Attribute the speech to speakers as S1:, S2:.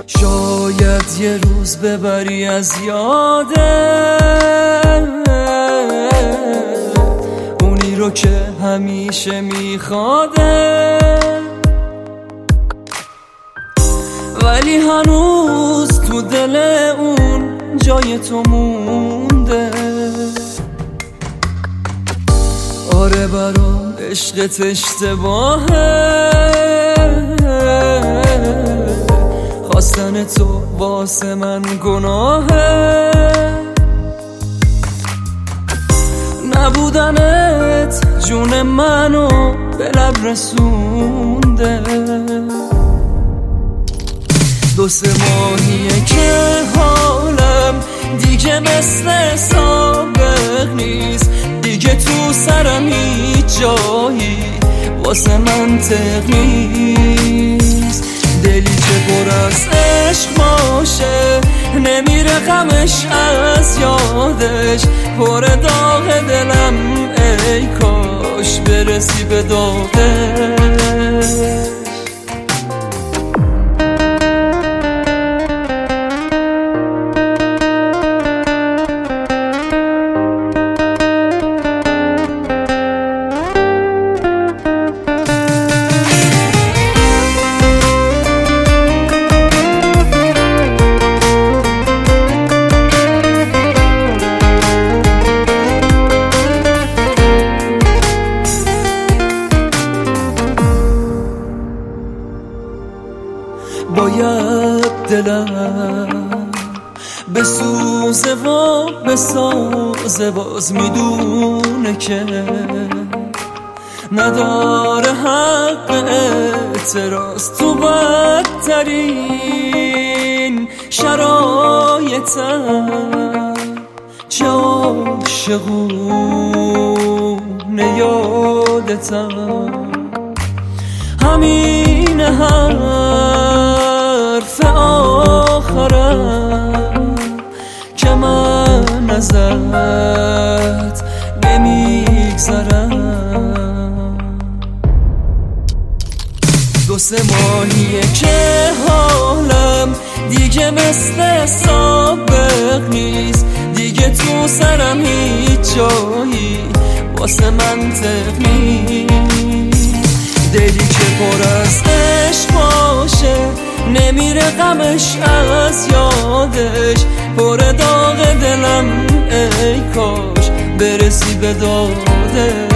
S1: شاید یه روز ببری از یادت اونی رو که همیشه میخواده، ولی هنوز تو دل اون جای تو مونده. آره برام عشقت اشتباهه، خواستن تو واسه من گناهه، نبودنت جون منو به لب رسونده. 2-3 ماهیه که حالم دیگه مثل سابق نیست، دیگه تو سرم هیچ جایی واسه منطق نیست. دلی که پر از عشق باشه نمیره غمش از یادش، پر داغ دلم ای کاش برسی به داغش. باید دلم بسوزه و بسازه، باز میدونه که نداره حق اعتراض تو بدترین شرایطم. چه عاشقونه یادتم، همین حرف آخرم که من ازت نمیگذرم. 2-3 ماهیه که حالم دیگه مثل سابق نیست، دیگه تو سرم هیچ جایی واسه منطق نیست. دلی که پر از عشق باشه نمیره غمش از یادش، پر داغ دلم ای کاش برسی به دادش.